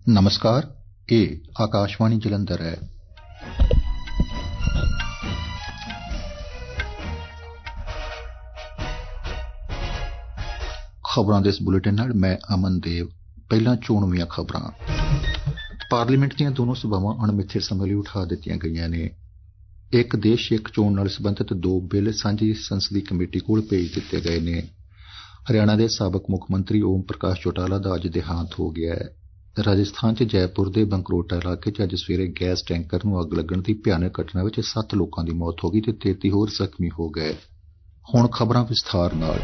नमस्कार, ਇਹ ਆਕਾਸ਼ਵਾਣੀ ਜਲੰਧਰ ਹੈ। ਖਬਰਾਂ ਦੇ ਇਸ ਬੁਲੇਟਿਨ ਨਾਲ ਮੈਂ ਅਮਨਦੇਵ। ਪਹਿਲਾਂ ਚੋਣਵੀਆਂ ਖਬਰਾਂ। ਪਾਰਲੀਮੈਂਟ ਦੀਆਂ ਦੋਨੋਂ ਸਭਾਵਾਂ ਅਣਮਿੱਥੇ ਸਮੇਂ ਲਈ ਉਠਾ ਦਿੱਤੀਆਂ ਗਈਆਂ ਨੇ। ਇੱਕ ਦੇਸ਼ ਇੱਕ ਚੋਣ ਨਾਲ ਸੰਬੰਧਿਤ 2 ਬਿੱਲ ਸਾਂਝੀ ਸੰਸਦੀ ਕਮੇਟੀ ਕੋਲ ਭੇਜ ਦਿੱਤੇ ਗਏ ਨੇ। ਹਰਿਆਣਾ ਦੇ ਸਾਬਕ ਮੁੱਖ ਮੰਤਰੀ ਓਮ ਪ੍ਰਕਾਸ਼ ਚੌਟਾਲਾ ਦਾ ਅੱਜ ਦੇਹਾਂਤ ਹੋ ਗਿਆ ਹੈ। ਰਾਜਸਥਾਨ 'ਚ ਜੈਪੁਰ ਦੇ ਬੰਕਰੋਟਾ ਇਲਾਕੇ 'ਚ ਅੱਜ ਸਵੇਰੇ ਗੈਸ ਟੈਂਕਰ ਨੂੰ ਅੱਗ ਲੱਗਣ ਦੀ ਭਿਆਨਕ ਘਟਨਾ ਵਿੱਚ 7 ਲੋਕਾਂ ਦੀ ਮੌਤ ਹੋ ਗਈ ਤੇ 33 ਹੋਰ ਜ਼ਖਮੀ ਹੋ ਗਏ। ਹੁਣ ਖਬਰਾਂ ਵਿਸਥਾਰ ਨਾਲ।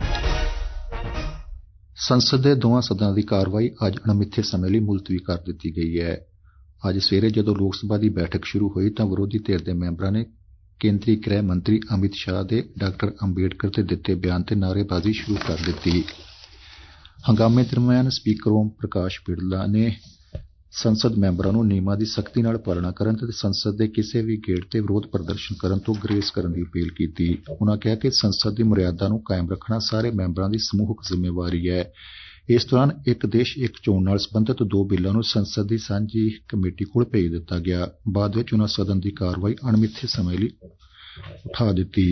ਸੰਸਦ ਦੇ ਦੋਵਾਂ ਸਦਨਾਂ ਦੀ ਕਾਰਵਾਈ ਅੱਜ ਅਣਮਿੱਥੇ ਸਮੇਂ ਲਈ ਮੁਲਤਵੀ ਕਰ ਦਿੱਤੀ ਗਈ ਹੈ। ਅੱਜ ਸਵੇਰੇ ਜਦੋਂ ਲੋਕ ਸਭਾ ਦੀ ਬੈਠਕ ਸ਼ੁਰੂ ਹੋਈ ਤਾਂ ਵਿਰੋਧੀ ਧਿਰ ਦੇ ਮੈਂਬਰਾਂ ਨੇ ਕੇਂਦਰੀ ਗ੍ਰਹਿ ਮੰਤਰੀ ਅਮਿਤ ਸ਼ਾਹ ਦੇ ਡਾਕਟਰ ਅੰਬੇਡਕਰ ਤੇ ਦਿੱਤੇ ਬਿਆਨ ਤੇ ਨਾਅਰੇਬਾਜ਼ੀ ਸ਼ੁਰੂ ਕਰ ਦਿੱਤੀ। ਹੰਗਾਮੇ ਦਰਮਿਆਨ ਸਪੀਕਰ ਓਮ ਪ੍ਰਕਾਸ਼ ਬਿਰਲਾ ਨੇ ਸੰਸਦ ਮੈਂਬਰਾਂ ਨੂੰ ਨਿਯਮਾਂ ਦੀ ਸਖਤੀ ਨਾਲ ਪਾਲਣਾ ਕਰਨ ਤੇ ਸੰਸਦ ਦੇ ਕਿਸੇ ਵੀ ਗੇੜ ਤੇ ਵਿਰੋਧ ਪ੍ਰਦਰਸ਼ਨ ਕਰਨ ਤੋਂ ਗੁਰੇਜ਼ ਕਰਨ ਦੀ ਅਪੀਲ ਕੀਤੀ। ਉਨ੍ਹਾਂ ਕਿਹਾ ਕਿ ਸੰਸਦ ਦੀ ਮਰਿਆਦਾ ਨੂੰ ਕਾਇਮ ਰੱਖਣਾ ਸਾਰੇ ਮੈਂਬਰਾਂ ਦੀ ਸਮੂਹਕ ਜ਼ਿੰਮੇਵਾਰੀ ਹੈ। ਇਸ ਦੌਰਾਨ ਇੱਕ ਦੇਸ਼ ਇੱਕ ਚੋਣ ਨਾਲ ਸੰਬੰਧਿਤ 2 ਬਿੱਲਾਂ ਨੂੰ ਸੰਸਦ ਦੀ ਸਾਂਝੀ ਕਮੇਟੀ ਕੋਲ ਭੇਜ ਦਿੱਤਾ ਗਿਆ। ਬਾਅਦ ਵਿੱਚ ਉਨ੍ਹਾਂ ਸਦਨ ਦੀ ਕਾਰਵਾਈ ਅਣਮਿੱਥੇ ਸਮੇਂ ਲਈ ਉਠਾ ਦਿੱਤੀ।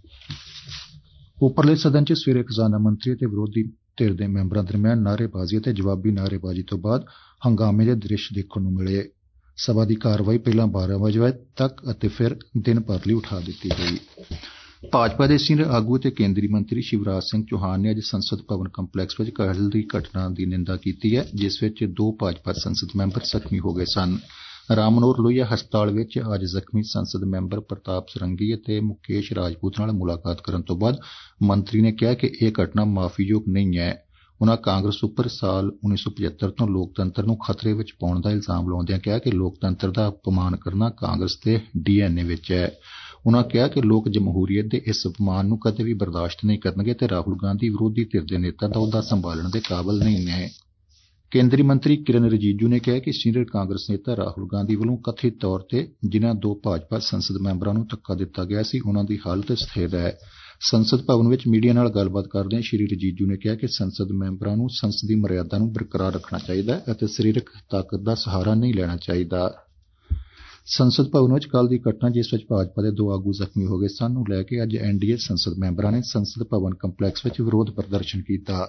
ਉੱਪਰਲੇ ਸਦਨ 'ਚ ਸਵੇਰੇ ਖਜ਼ਾਨਾ ਮੰਤਰੀ ਅਤੇ ਵਿਰੋਧੀ ਧਿਰ ਦੇ ਮੈਂਬਰਾਂ ਦਰਮਿਆਨ ਨਾਅਰੇਬਾਜ਼ੀ ਅਤੇ ਜਵਾਬੀ ਨਾਅਰੇਬਾਜ਼ੀ ਤੋਂ ਬਾਅਦ ਹੰਗਾਮੇ ਦੇ ਦ੍ਰਿਸ਼ ਦੇਖਣ ਨੂੰ ਮਿਲੇ। ਸਭਾ ਦੀ ਕਾਰਵਾਈ ਪਹਿਲਾਂ 12 ਵਜੇ ਤੱਕ ਅਤੇ ਫਿਰ ਦਿਨ ਭਰ ਲਈ ਉਠਾ ਦਿੱਤੀ ਗਈ। ਭਾਜਪਾ ਦੇ ਸੀਨੀਅਰ ਆਗੂ ਅਤੇ ਕੇਂਦਰੀ ਮੰਤਰੀ ਸ਼ਿਵਰਾਜ ਸਿੰਘ ਚੌਹਾਨ ਨੇ ਅੱਜ ਸੰਸਦ ਭਵਨ ਕੰਪਲੈਕਸ ਵਿੱਚ ਕੱਲ੍ਹ ਦੀ ਘਟਨਾ ਦੀ ਨਿੰਦਾ ਕੀਤੀ ਹੈ, ਜਿਸ ਵਿੱਚ 2 ਭਾਜਪਾ ਸੰਸਦ ਮੈਂਬਰ ਜ਼ਖਮੀ ਹੋ ਗਏ ਸਨ। ਰਾਮ ਮਨੋਹਰ ਲੋਹੀਆ ਹਸਪਤਾਲ ਵਿੱਚ ਅੱਜ ਜ਼ਖਮੀ ਸੰਸਦ ਮੈਂਬਰ ਪ੍ਰਤਾਪ ਸਰੰਗੀ ਅਤੇ ਮੁਕੇਸ਼ ਰਾਜਪੂਤ ਨਾਲ ਮੁਲਾਕਾਤ ਕਰਨ ਤੋਂ ਬਾਅਦ ਮੰਤਰੀ ਨੇ ਕਿਹਾ ਕਿ ਇਹ ਘਟਨਾ ਮਾਫੀਯੋਗ ਨਹੀਂ ਹੈ। ਉਨ੍ਹਾਂ ਕਾਂਗਰਸ ਉੱਪਰ ਸਾਲ 1975 ਤੋਂ ਲੋਕਤੰਤਰ ਨੂੰ ਖਤਰੇ ਵਿੱਚ ਪਾਉਣ ਦਾ ਇਲਜ਼ਾਮ ਲਾਉਂਦਿਆਂ ਕਿਹਾ ਕਿ ਲੋਕਤੰਤਰ ਦਾ ਅਪਮਾਨ ਕਰਨਾ ਕਾਂਗਰਸ ਦੇ DNA ਵਿੱਚ ਹੈ। ਉਨ੍ਹਾਂ ਕਿਹਾ ਕਿ ਲੋਕ ਜਮਹੂਰੀਅਤ ਦੇ ਇਸ ਅਪਮਾਨ ਨੂੰ ਕਦੇ ਵੀ ਬਰਦਾਸ਼ਤ ਨਹੀਂ ਕਰਨਗੇ ਤੇ ਰਾਹੁਲ ਗਾਂਧੀ ਵਿਰੋਧੀ ਧਿਰ ਦੇ ਨੇਤਾ ਦਾ ਅਹੁਦਾ ਸੰਭਾਲਣ ਦੇ ਕਾਬਲ ਨਹੀਂ ਨੇ। ਕੇਂਦਰੀ ਮੰਤਰੀ ਕਿਰਨ ਰਿਜੀਜੂ ਨੇ ਕਿਹਾ ਕਿ ਸੀਨੀਅਰ ਕਾਂਗਰਸ ਨੇਤਾ ਰਾਹੁਲ ਗਾਂਧੀ ਵੱਲੋਂ ਕਥਿਤ ਤੌਰ ਤੇ ਜਿਨ੍ਹਾਂ 2 ਭਾਜਪਾ ਸੰਸਦ ਮੈਂਬਰਾਂ ਨੂੰ ਧੱਕਾ ਦਿੱਤਾ ਗਿਆ ਸੀ, ਉਨ੍ਹਾਂ ਦੀ ਹਾਲਤ ਸਥਿਰ ਹੈ। ਸੰਸਦ ਭਵਨ ਵਿੱਚ ਮੀਡੀਆ ਨਾਲ ਗੱਲਬਾਤ ਕਰਦਿਆਂ ਸ਼੍ਰੀ ਰਿਜੀਜੂ ਨੇ ਕਿਹਾ ਕਿ ਸੰਸਦ ਮੈਂਬਰਾਂ ਨੂੰ ਸੰਸਦੀ ਮਰਿਆਦਾ ਨੂੰ ਬਰਕਰਾਰ ਰੱਖਣਾ ਚਾਹੀਦਾ ਹੈ ਅਤੇ ਸਰੀਰਕ ਤਾਕਤ ਦਾ ਸਹਾਰਾ ਨਹੀਂ ਲੈਣਾ ਚਾਹੀਦਾ। ਸੰਸਦ ਭਵਨ ਵਿੱਚ ਕੱਲ੍ਹ ਦੀ ਘਟਨਾ, ਜਿਸ ਵਿੱਚ ਭਾਜਪਾ ਦੇ 2 ਆਗੂ ਜ਼ਖਮੀ ਹੋ ਗਏ ਸਨ, ਨੂੰ ਲੈ ਕੇ ਅੱਜ NDA ਸੰਸਦ ਮੈਂਬਰਾਂ ਨੇ ਸੰਸਦ ਭਵਨ ਕੰਪਲੈਕਸ ਵਿੱਚ ਵਿਰੋਧ ਪ੍ਰਦਰਸ਼ਨ ਕੀਤਾ।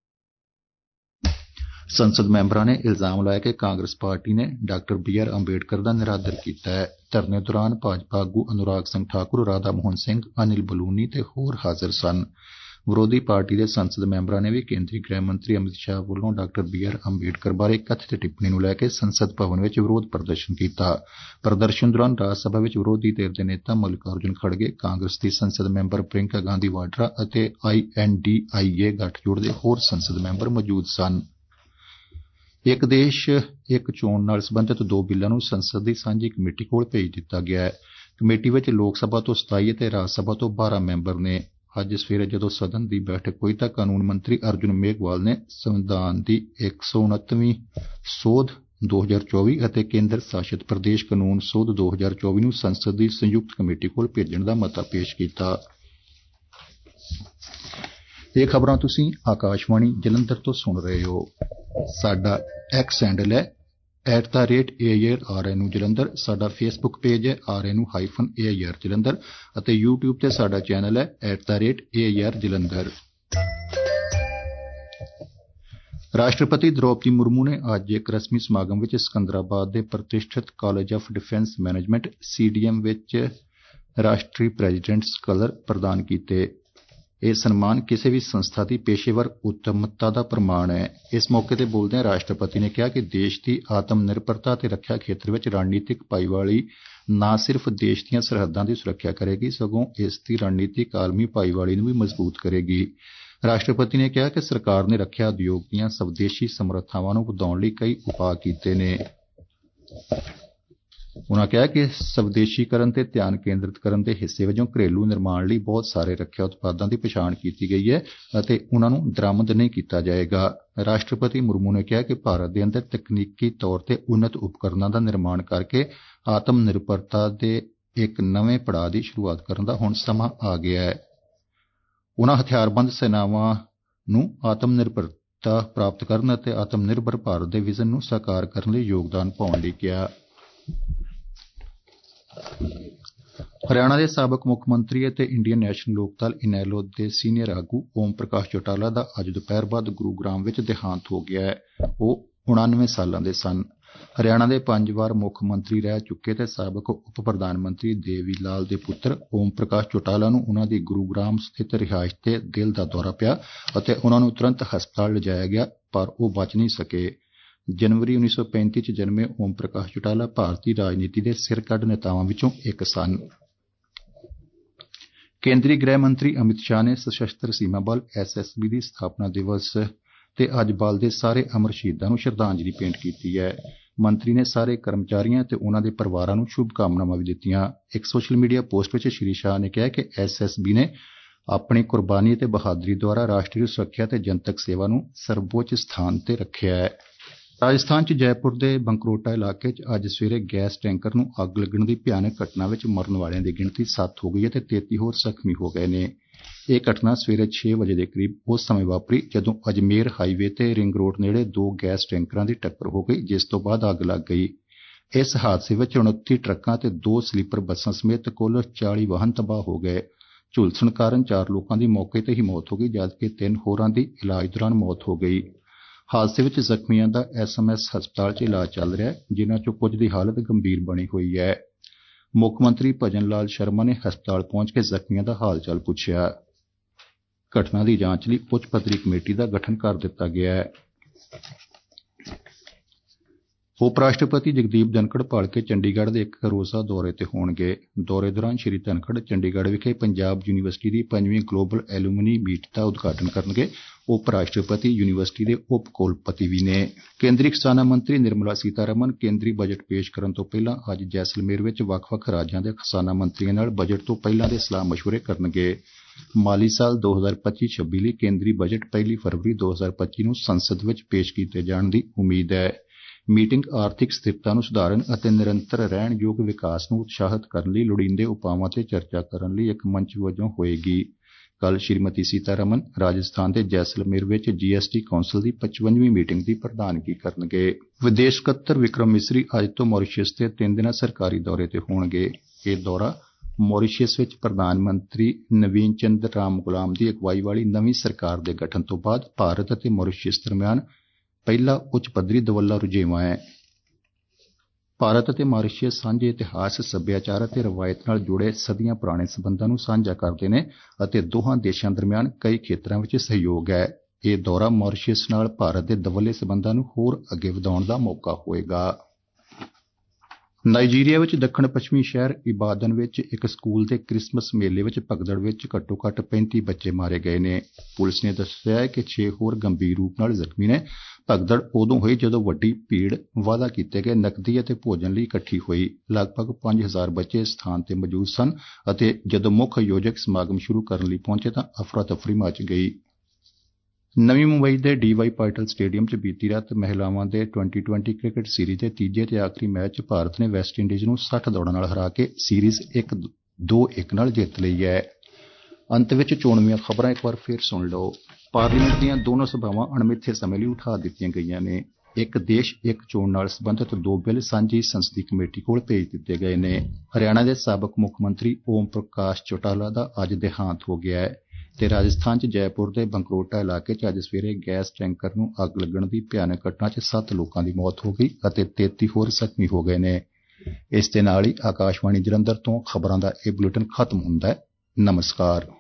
ਸੰਸਦ ਮੈਂਬਰਾਂ ਨੇ ਇਲਜ਼ਾਮ ਲਾਇਆ ਕਿ ਕਾਂਗਰਸ ਪਾਰਟੀ ਨੇ ਡਾਕਟਰ BR ਅੰਬੇਡਕਰ ਦਾ ਨਿਰਾਦਰ ਕੀਤਾ ਹੈ। ਧਰਨੇ ਦੌਰਾਨ ਭਾਜਪਾ ਆਗੂ ਅਨੁਰਾਗ ਸਿੰਘ ਠਾਕੁਰ, ਰਾਧਾ ਮੋਹਨ ਸਿੰਘ, ਅਨਿਲ ਬਲੂਨੀ ਤੇ ਹੋਰ ਹਾਜ਼ਰ ਸਨ। ਵਿਰੋਧੀ ਪਾਰਟੀ ਦੇ ਸੰਸਦ ਮੈਂਬਰਾਂ ਨੇ ਵੀ ਕੇਂਦਰੀ ਗ੍ਰਹਿ ਮੰਤਰੀ ਅਮਿਤ ਸ਼ਾਹ ਵੱਲੋਂ ਡਾਕਟਰ BR ਅੰਬੇਡਕਰ ਬਾਰੇ ਕਥਿਤ ਟਿੱਪਣੀ ਨੂੰ ਲੈ ਕੇ ਸੰਸਦ ਭਵਨ ਵਿੱਚ ਵਿਰੋਧ ਪ੍ਰਦਰਸ਼ਨ ਕੀਤਾ। ਪ੍ਰਦਰਸ਼ਨ ਦੌਰਾਨ ਰਾਜ ਸਭਾ ਵਿੱਚ ਵਿਰੋਧੀ ਧਿਰ ਦੇ ਨੇਤਾ ਮੱਲਿਕਾਰਜੁਨ ਖੜਗੇ, ਕਾਂਗਰਸ ਦੀ ਸੰਸਦ ਮੈਂਬਰ ਪ੍ਰਿਯੰਕਾ ਗਾਂਧੀ ਵਾਡਰਾ ਅਤੇ INDIA ਗੱਠਜੋੜ ਦੇ ਹੋਰ ਸੰਸਦ ਮੈਂਬਰ ਮੌਜੂਦ ਸਨ। ਇੱਕ ਦੇਸ਼ ਇੱਕ ਚੋਣ ਨਾਲ ਸੰਬੰਧਿਤ 2 ਬਿੱਲਾਂ ਨੂੰ ਸੰਸਦ ਦੀ ਸਾਂਝੀ ਕਮੇਟੀ ਕੋਲ ਭੇਜ ਦਿੱਤਾ ਗਿਆ ਹੈ। ਕਮੇਟੀ ਵਿੱਚ ਲੋਕ ਸਭਾ ਤੋਂ 27 ਅਤੇ ਰਾਜ ਸਭਾ ਤੋਂ 12 ਮੈਂਬਰ ਨੇ। ਅੱਜ ਸਵੇਰੇ ਜਦੋਂ ਸਦਨ ਦੀ ਬੈਠਕ ਹੋਈ ਤਾਂ ਕਾਨੂੰਨ ਮੰਤਰੀ ਅਰਜੁਨ ਮੇਘਵਾਲ ਨੇ ਸੰਵਿਧਾਨ ਦੀ 129ਵੀਂ ਸੋਧ 2024 ਅਤੇ ਕੇਂਦਰ ਸ਼ਾਸਿਤ ਪ੍ਰਦੇਸ਼ ਕਾਨੂੰਨ ਸੋਧ 2024 ਨੂੰ ਸੰਸਦ ਦੀ ਸੰਯੁਕਤ ਕਮੇਟੀ ਕੋਲ ਭੇਜਣ ਦਾ ਮਤਾ ਪੇਸ਼ ਕੀਤਾ। ਇਹ ਖਬਰਾਂ ਤੁਸੀਂ ਆਕਾਸ਼ਵਾਣੀ ਜਲੰਧਰ ਤੋਂ ਸੁਣ ਰਹੇ ਹੋ। ਸਾਡਾ X ਹੈਂਡਲ ਹੈ @AIRRNU ਜਲੰਧਰ। ਸਾਡਾ ਫੇਸਬੁੱਕ ਪੇਜ ਹੈ RNU-AIR ਜਲੰਧਰ ਅਤੇ YouTube ਤੇ ਸਾਡਾ ਚੈਨਲ ਹੈ @AIR ਜਲੰਧਰ। ਰਾਸ਼ਟਰਪਤੀ ਦ੍ਰੌਪਦੀ ਮੁਰਮੂ ਨੇ ਅੱਜ ਇੱਕ ਰਸਮੀ ਸਮਾਗਮ ਵਿੱਚ ਸਿਕੰਦਰਾਬਾਦ ਦੇ ਪ੍ਰਤਿਸ਼ਠਿਤ college of defence management CDM ਵਿੱਚ ਰਾਸ਼ਟਰੀ ਪ੍ਰੈਜ਼ੀਡੈਂਟਸ ਕਲਰ ਪ੍ਰਦਾਨ ਕੀਤੇ। ਇਹ ਸਨਮਾਨ ਕਿਸੇ ਵੀ ਸੰਸਥਾ ਦੀ ਪੇਸ਼ੇਵਰ ਉੱਤਮਤਾ ਦਾ ਪ੍ਰਮਾਣ ਹੈ। ਇਸ ਮੌਕੇ ਤੇ ਬੋਲਦਿਆਂ ਰਾਸ਼ਟਰਪਤੀ ਨੇ ਕਿਹਾ ਕਿ ਦੇਸ਼ ਦੀ ਆਤਮ ਨਿਰਭਰਤਾ ਤੇ ਰੱਖਿਆ ਖੇਤਰ ਵਿੱਚ ਰਣਨੀਤਿਕ ਭਾਈਵਾਲੀ ਨਾ ਸਿਰਫ ਦੇਸ਼ ਦੀਆਂ ਸਰਹੱਦਾਂ ਦੀ ਸੁਰੱਖਿਆ ਕਰੇਗੀ, ਸਗੋਂ ਇਸ ਦੀ ਰਣਨੀਤਿਕ ਆਲਮੀ ਭਾਈਵਾਲੀ ਨੂੰ ਵੀ ਮਜ਼ਬੂਤ ਕਰੇਗੀ। ਰਾਸ਼ਟਰਪਤੀ ਨੇ ਕਿਹਾ ਕਿ ਸਰਕਾਰ ਨੇ ਰੱਖਿਆ ਉਦਯੋਗ ਦੀਆਂ ਸਵਦੇਸ਼ੀ ਸਮਰੱਥਾਵਾਂ ਨੂੰ ਵਧਾਉਣ ਲਈ ਕਈ ਉਪਾਅ ਕੀਤੇ ਨੇ। ਉਨ੍ਹਾਂ ਕਿਹਾ ਕਿ ਸਵਦੇਸ਼ੀਕਰਨ ਤੇ ਧਿਆਨ ਕੇਂਦਰਿਤ ਕਰਨ ਦੇ ਹਿੱਸੇ ਵਜੋਂ ਘਰੇਲੂ ਨਿਰਮਾਣ ਲਈ ਬਹੁਤ ਸਾਰੇ ਰੱਖਿਆ ਉਤਪਾਦਾਂ ਦੀ ਪਛਾਣ ਕੀਤੀ ਗਈ ਹੈ ਅਤੇ ਉਨ੍ਹਾਂ ਨੂੰ ਦਰਾਮਦ ਨਹੀਂ ਕੀਤਾ ਜਾਏਗਾ। ਰਾਸ਼ਟਰਪਤੀ ਮੁਰਮੂ ਨੇ ਕਿਹਾ ਕਿ ਭਾਰਤ ਦੇ ਅੰਦਰ ਤਕਨੀਕੀ ਤੌਰ ਤੇ ਉੱਨਤ ਉਪਕਰਨਾਂ ਦਾ ਨਿਰਮਾਣ ਕਰਕੇ ਆਤਮ ਨਿਰਭਰਤਾ ਦੇ ਇੱਕ ਨਵੇਂ ਪੜਾਅ ਦੀ ਸ਼ੁਰੂਆਤ ਕਰਨ ਦਾ ਹੁਣ ਸਮਾਂ ਆ ਗਿਆ ਹੈ। ਉਨ੍ਹਾਂ ਹਥਿਆਰਬੰਦ ਸੈਨਾਵਾਂ ਨੂੰ ਆਤਮ ਨਿਰਭਰ ਸਵਾਵਲੰਬਤਾ ਪ੍ਰਾਪਤ ਕਰਨ ਅਤੇ ਆਤਮ ਨਿਰਭਰ ਭਾਰਤ ਦੇ ਵਿਜ਼ਨ ਨੂੰ ਸਾਕਾਰ ਕਰਨ ਲਈ ਯੋਗਦਾਨ ਪਾਉਣ ਲਈ ਕਿਹਾ। ਹਰਿਆਣਾ ਦੇ ਸਾਬਕ ਮੁੱਖ ਮੰਤਰੀ ਅਤੇ ਇੰਡੀਅਨ ਨੈਸ਼ਨਲ ਲੋਕ ਦਲ ਇਨੈਲੋ ਦੇ ਸੀਨੀਅਰ ਆਗੂ ਓਮ ਪ੍ਰਕਾਸ਼ ਚੌਟਾਲਾ ਦਾ ਅੱਜ ਦੁਪਹਿਰ ਬਾਅਦ ਗੁਰੂਗ੍ਰਾਮ ਵਿੱਚ ਦੇਹਾਂਤ ਹੋ ਗਿਆ ਹੈ। ਉਹ 99 ਸਾਲਾਂ ਦੇ ਸਨ। ਹਰਿਆਣਾ ਦੇ 5 ਵਾਰ ਮੁੱਖ ਮੰਤਰੀ ਰਹਿ ਚੁੱਕੇ ਤੇ ਸਾਬਕ ਉਪ ਪ੍ਰਧਾਨ ਮੰਤਰੀ ਦੇਵੀ ਲਾਲ ਦੇ ਪੁੱਤਰ ਓਮ ਪ੍ਰਕਾਸ਼ ਚੌਟਾਲਾ ਨੂੰ ਉਨ੍ਹਾਂ ਦੀ ਗੁਰੂਗ੍ਰਾਮ ਸਥਿਤ ਰਿਹਾਇਸ਼ ਤੇ ਦਿਲ ਦਾ ਦੌਰਾ ਪਿਆ ਅਤੇ ਉਨ੍ਹਾਂ ਨੂੰ ਤੁਰੰਤ ਹਸਪਤਾਲ ਲਿਜਾਇਆ ਗਿਆ, ਪਰ ਉਹ ਬਚ ਨਹੀਂ ਸਕੇ। ਜਨਵਰੀ 1935 ਚ ਜਨਮੇ ਓਮ ਪ੍ਰਕਾਸ਼ ਚੌਟਾਲਾ ਭਾਰਤੀ ਰਾਜਨੀਤੀ ਦੇ ਸਿਰਕੱਢ ਨੇਤਾਵਾਂ ਵਿੱਚੋਂ ਇੱਕ ਸਨ। ਕੇਂਦਰੀ ਗ੍ਰਹਿ ਮੰਤਰੀ ਅਮਿਤ ਸ਼ਾਹ ਨੇ ਸਸ਼ਸਤਰ ਸੀਮਾ ਬਲ SSB ਦੀ ਸਥਾਪਨਾ ਦਿਵਸ ਤੇ ਅੱਜ ਬਲ ਦੇ ਸਾਰੇ ਅਮਰ ਸ਼ਹੀਦਾਂ ਨੂੰ ਸ਼ਰਧਾਂਜਲੀ ਭੇਂਟ ਕੀਤੀ ਹੈ। ਮੰਤਰੀ ਨੇ ਸਾਰੇ ਕਰਮਚਾਰੀਆਂ ਤੇ ਉਨ੍ਹਾਂ ਦੇ ਪਰਿਵਾਰਾਂ ਨੂੰ ਸ਼ੁਭਕਾਮਨਾਵਾਂ ਵੀ ਦਿੱਤੀਆਂ। ਇੱਕ ਸੋਸ਼ਲ ਮੀਡੀਆ ਪੋਸਟ ਵਿੱਚ ਸ਼੍ਰੀ ਸ਼ਾਹ ਨੇ ਕਿਹਾ ਕਿ SSB ਨੇ ਆਪਣੀ ਕੁਰਬਾਨੀ ਤੇ ਬਹਾਦਰੀ ਦੁਆਰਾ ਰਾਸ਼ਟਰੀ ਸੁਰੱਖਿਆ ਤੇ ਜਨਤਕ ਸੇਵਾ ਨੂੰ ਸਰਵਉੱਚ ਸਥਾਨ ਤੇ ਰੱਖਿਆ ਹੈ। ਰਾਜਸਥਾਨ ਚ ਜੈਪੁਰ ਦੇ ਬੰਕਰੋਟਾ ਇਲਾਕੇ ਚ ਅੱਜ ਸਵੇਰੇ ਗੈਸ ਟੈਂਕਰ ਨੂੰ ਅੱਗ ਲੱਗਣ ਦੀ ਭਿਆਨਕ ਘਟਨਾ ਵਿੱਚ ਮਰਨ ਵਾਲਿਆਂ ਦੀ ਗਿਣਤੀ 7 ਹੋ ਗਈ ਹੈ ਤੇ 33 ਹੋਰ ਜ਼ਖਮੀ ਹੋ ਗਏ ਨੇ। ਇਹ ਘਟਨਾ ਸਵੇਰੇ 6 ਵਜੇ ਦੇ ਕਰੀਬ ਉਸ ਸਮੇਂ ਵਾਪਰੀ ਜਦੋਂ ਅਜਮੇਰ ਹਾਈਵੇ ਤੇ ਰਿੰਗ ਰੋਡ ਨੇੜੇ 2 ਗੈਸ ਟੈਂਕਰਾਂ ਦੀ ਟੱਕਰ ਹੋ ਗਈ, ਜਿਸ ਤੋਂ ਬਾਅਦ ਅੱਗ ਲੱਗ ਗਈ। ਇਸ ਹਾਦਸੇ ਵਿੱਚ 29 ਟਰੱਕਾਂ ਤੇ 2 ਸਲੀਪਰ ਬੱਸਾਂ ਸਮੇਤ ਕੁੱਲ 40 ਵਾਹਨ ਤਬਾਹ ਹੋ ਗਏ। ਝੁਲਸਣ ਕਾਰਨ 4 ਲੋਕਾਂ ਦੀ ਮੌਕੇ ਤੇ ਹੀ ਮੌਤ ਹੋ ਗਈ, ਜਦਕਿ 3 ਹੋਰਾਂ ਦੀ ਇਲਾਜ ਦੌਰਾਨ ਮੌਤ ਹੋ ਗਈ। ਹਾਦਸੇ ਵਿੱਚ ਜ਼ਖਮੀਆਂ ਦਾ SMS ਹਸਪਤਾਲ 'ਚ ਇਲਾਜ ਚੱਲ ਰਿਹਾ ਹੈ, ਜਿਨ੍ਹਾਂ 'ਚੋਂ ਕੁਝ ਦੀ ਹਾਲਤ ਗੰਭੀਰ ਬਣੀ ਹੋਈ ਹੈ। ਮੁੱਖ ਮੰਤਰੀ ਭਜਨ ਲਾਲ ਸ਼ਰਮਾ ਨੇ ਹਸਪਤਾਲ ਪਹੁੰਚ ਕੇ ਜ਼ਖਮੀਆਂ ਦਾ ਹਾਲ ਚਾਲ ਪੁੱਛਿਆ। ਘਟਨਾ ਦੀ ਜਾਂਚ ਲਈ ਉੱਚ ਪੱਧਰੀ ਕਮੇਟੀ ਦਾ ਗਠਨ ਕਰ ਦਿੱਤਾ ਗਿਆ ਹੈ। ਉਪ ਰਾਸ਼ਟਰਪਤੀ ਜਗਦੀਪ ਧਨਖੜ ਭਲਕੇ ਚੰਡੀਗੜ੍ਹ ਦੇ ਇੱਕ ਰੋਜ਼ਾ ਦੌਰੇ ਤੇ ਹੋਣਗੇ। ਦੌਰੇ ਦੌਰਾਨ ਸ਼੍ਰੀ ਧਨਖੜ ਚੰਡੀਗੜ੍ਹ ਵਿਖੇ ਪੰਜਾਬ ਯੂਨੀਵਰਸਿਟੀ ਦੀ 5ਵੀਂ ਗਲੋਬਲ ਐਲੂਮਨੀ ਮੀਟ ਦਾ ਉਦਘਾਟਨ ਕਰਨਗੇ। ਉਪ ਰਾਸ਼ਟਰਪਤੀ ਯੂਨੀਵਰਸਿਟੀ ਦੇ ਉਪ ਕੁਲਪਤੀ ਵੀ ਨੇ। ਕੇਂਦਰੀ ਖਜ਼ਾਨਾ ਮੰਤਰੀ ਨਿਰਮਲਾ ਸੀਤਾਰਮਨ ਕੇਂਦਰੀ ਬਜਟ ਪੇਸ਼ ਕਰਨ ਤੋਂ ਪਹਿਲਾਂ ਅੱਜ ਜੈਸਲਮੇਰ ਵਿੱਚ ਵੱਖ-ਵੱਖ ਰਾਜਾਂ ਦੇ ਖਜ਼ਾਨਾ ਮੰਤਰੀਆਂ ਨਾਲ ਬਜਟ ਤੋਂ ਪਹਿਲਾਂ ਦੇ ਸਲਾਹ ਮਸ਼ਵਰੇ ਕਰਨਗੇ। ਮਾਲੀ ਸਾਲ 2025-26 ਲਈ ਕੇਂਦਰੀ ਬਜਟ 1 ਫਰਵਰੀ 2025 ਨੂੰ ਸੰਸਦ ਵਿੱਚ ਪੇਸ਼ ਕੀਤੇ ਜਾਣ ਦੀ ਉਮੀਦ ਹੈ। ਮੀਟਿੰਗ ਆਰਥਿਕ ਸਥਿਰਤਾ ਨੂੰ ਸੁਧਾਰਨ ਅਤੇ ਨਿਰੰਤਰ ਰਹਿਣਯੋਗ ਵਿਕਾਸ ਨੂੰ ਉਤਸ਼ਾਹਿਤ ਕਰਨ ਲਈ ਲੋੜੀਂਦੇ ਉਪਾਵਾਂ ਤੇ ਚਰਚਾ ਕਰਨ ਲਈ ਇੱਕ ਮੰਚ ਵਜੋਂ ਹੋਏਗੀ। ਕੱਲ ਸ਼੍ਰੀਮਤੀ ਸੀਤਾਰਮਨ ਰਾਜਸਥਾਨ ਦੇ ਜੈਸਲਮੇਰ ਵਿੱਚ GST ਕੌਂਸਲ ਦੀ 55ਵੀਂ ਮੀਟਿੰਗ ਦੀ ਪ੍ਰਧਾਨਗੀ ਕਰਨਗੇ। ਵਿਦੇਸ਼ ਸਕੱਤਰ ਵਿਕਰਮ ਮਿਸਰੀ ਅੱਜ ਤੋਂ ਮੌਰੀਸ਼ੀਅਸ ਦੇ 3 ਦਿਨਾਂ ਸਰਕਾਰੀ ਦੌਰੇ ਤੇ ਹੋਣਗੇ। ਇਹ ਦੌਰਾ ਮੌਰੀਸ਼ੀਅਸ ਵਿੱਚ ਪ੍ਰਧਾਨ ਮੰਤਰੀ ਨਵੀਨ ਚੰਦਰ ਰਾਮ ਗੁਲਾਮ ਦੀ ਅਗਵਾਈ ਵਾਲੀ ਨਵੀਂ ਸਰਕਾਰ ਦੇ ਗਠਨ ਤੋਂ ਬਾਅਦ ਭਾਰਤ ਅਤੇ ਮੌਰੀਸ਼ੀਅਸ ਦਰਮਿਆਨ ਪਹਿਲਾ ਉੱਚ ਪੱਧਰੀ ਦਵੱਲਾ ਰੁਝੇਵਾਂ ਹੈ। ਭਾਰਤ ਅਤੇ ਮਾਰੀਸ਼ੀਅਸ ਸਾਂਝੇ ਇਤਿਹਾਸ, ਸੱਭਿਆਚਾਰ ਅਤੇ ਰਵਾਇਤ ਨਾਲ ਜੁੜੇ ਸਦੀਆਂ ਪੁਰਾਣੇ ਸਬੰਧਾਂ ਨੂੰ ਸਾਂਝਾ ਕਰਦੇ ਨੇ ਅਤੇ ਦੋਹਾਂ ਦੇਸ਼ਾਂ ਦਰਮਿਆਨ ਕਈ ਖੇਤਰਾਂ ਵਿੱਚ ਸਹਿਯੋਗ ਹੈ। ਇਹ ਦੌਰਾ ਮਾਰੀਸ਼ੀਅਸ ਨਾਲ ਭਾਰਤ ਦੇ ਦਵੱਲੇ ਸਬੰਧਾਂ ਨੂੰ ਹੋਰ ਅੱਗੇ ਵਧਾਉਣ ਦਾ ਮੌਕਾ ਹੋਏਗਾ। ਨਾਈਜੀਰੀਆ ਵਿੱਚ ਦੱਖਣ ਪੱਛਮੀ ਸ਼ਹਿਰ ਇਬਾਦਨ ਵਿੱਚ ਇੱਕ ਸਕੂਲ ਦੇ ਕ੍ਰਿਸਮਸ ਮੇਲੇ ਵਿੱਚ ਭਗਦੜ ਵਿੱਚ ਘੱਟੋ-ਘੱਟ 35 ਬੱਚੇ ਮਾਰੇ ਗਏ ਨੇ। ਪੁਲਿਸ ਨੇ ਦੱਸਿਆ ਹੈ ਕਿ 6 ਹੋਰ ਗੰਭੀਰ ਰੂਪ ਨਾਲ ਜ਼ਖਮੀ ਨੇ। ਭਗਦੜ ਉਦੋਂ ਹੋਈ ਜਦੋਂ ਵੱਡੀ ਭੀੜ ਵਾਅਦਾ ਕੀਤੇ ਗਏ ਨਕਦੀ ਅਤੇ ਭੋਜਨ ਲਈ ਇਕੱਠੀ ਹੋਈ। ਲਗਭਗ 5000 ਬੱਚੇ ਸਥਾਨ ਤੇ ਮੌਜੂਦ ਸਨ ਅਤੇ ਜਦੋਂ ਮੁੱਖ ਆਯੋਜਕ ਸਮਾਗਮ ਸ਼ੁਰੂ ਕਰਨ ਲਈ ਪਹੁੰਚੇ ਤਾਂ ਅਫਰਾ-ਤਫਰੀ ਮਚ ਗਈ। ਨਵੀਂ ਮੁੰਬਈ ਦੇ DY ਪਾਟਿਲ ਸਟੇਡੀਅਮ 'ਚ ਬੀਤੀ ਰਾਤ ਮਹਿਲਾਵਾਂ ਦੇ 2020 ਕ੍ਰਿਕਟ ਸੀਰੀਜ਼ ਦੇ ਤੀਜੇ ਤੇ ਆਖਰੀ ਮੈਚ 'ਚ ਭਾਰਤ ਨੇ ਵੈਸਟਇੰਡੀਜ਼ ਨੂੰ 60 ਦੌੜਾਂ ਨਾਲ ਹਰਾ ਕੇ ਸੀਰੀਜ਼ 2-1 ਨਾਲ ਜਿੱਤ ਲਈ ਹੈ। ਅੰਤ ਵਿੱਚ ਚੋਣਵੀਆਂ ਖਬਰਾਂ ਇੱਕ ਵਾਰ ਫਿਰ ਸੁਣ ਲਓ। ਪਾਰਲੀਮੈਂਟ ਦੀਆਂ ਦੋਨੋਂ ਸਭਾਵਾਂ ਅਣਮਿੱਥੇ ਸਮੇਂ ਲਈ ਉਠਾ ਦਿੱਤੀਆਂ ਗਈਆਂ ਨੇ। ਇੱਕ ਦੇਸ਼ ਇੱਕ ਚੋਣ ਨਾਲ ਸੰਬੰਧਿਤ 2 ਬਿੱਲ ਸਾਂਝੀ ਸੰਸਦੀ ਕਮੇਟੀ ਕੋਲ ਭੇਜ ਦਿੱਤੇ ਗਏ ਨੇ। ਹਰਿਆਣਾ ਦੇ ਸਾਬਕ ਮੁੱਖ ਮੰਤਰੀ ਓਮ ਪ੍ਰਕਾਸ਼ ਚੌਟਾਲਾ ਦਾ ਅੱਜ ਦੇਹਾਂਤ ਹੋ ਗਿਆ ਹੈ ਤੇ ਰਾਜਸਥਾਨ 'ਚ ਜੈਪੁਰ ਦੇ ਬੰਕਰੋਟਾ ਇਲਾਕੇ 'ਚ ਅੱਜ ਸਵੇਰੇ ਗੈਸ ਟੈਂਕਰ ਨੂੰ ਅੱਗ ਲੱਗਣ ਦੀ ਭਿਆਨਕ ਘਟਨਾ 'ਚ 7 ਲੋਕਾਂ ਦੀ ਮੌਤ ਹੋ ਗਈ ਅਤੇ 33 ਹੋਰ ਜ਼ਖਮੀ ਹੋ ਗਏ ਨੇ। ਇਸ ਦੇ ਨਾਲ ਹੀ ਆਕਾਸ਼ਵਾਣੀ ਜਲੰਧਰ ਤੋਂ ਖਬਰਾਂ ਦਾ ਇਹ ਬੁਲੇਟਿਨ ਖਤਮ ਹੁੰਦਾ ਹੈ। ਨਮਸਕਾਰ।